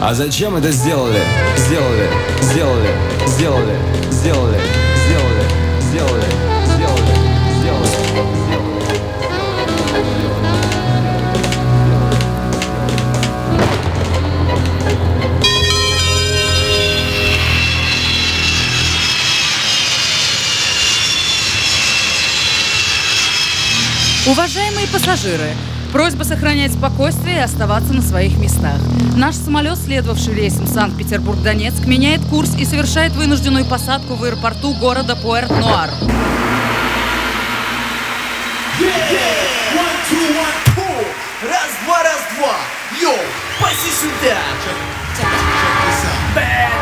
А зачем это сделали? Сделали, сделали, сделали, сделали, сделали, сделали, сделали, сделали. Уважаемые пассажиры, просьба сохранять спокойствие и оставаться на своих местах. Наш самолет, следовавший рейсом Санкт-Петербург-Донецк, меняет курс и совершает вынужденную посадку в аэропорту города Пуэрт-Нуар. Раз, два, йоу, паси сюда.